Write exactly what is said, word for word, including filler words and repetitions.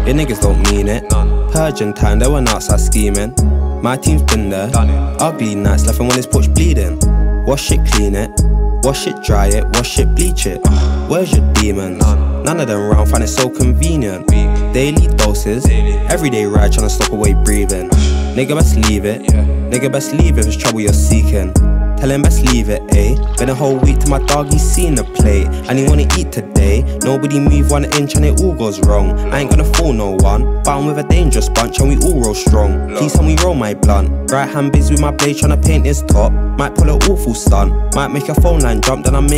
Your niggas don't mean it. Purging time, they went outside scheming. My team's been there. Ugly nights, left when it's push bleeding. Wash it, clean it. Wash it, dry it. Wash it, bleach it. Where's your demons? None of them round, find it so convenient. Daily doses, everyday ride, tryna stop away breathing. Nigga best leave it. Nigga best leave if it's trouble you're seeking. Tell him best leave it, eh? Been a whole week till my dog, he's seen the plate. And he wanna eat today. Nobody move one inch and it all goes wrong. I ain't gonna fool no one, but I'm with a dangerous bunch and we all roll strong. Please tell me roll my blunt. Right hand busy with my blade tryna paint his top. Might pull an awful stunt. Might make your phone line jump, then I make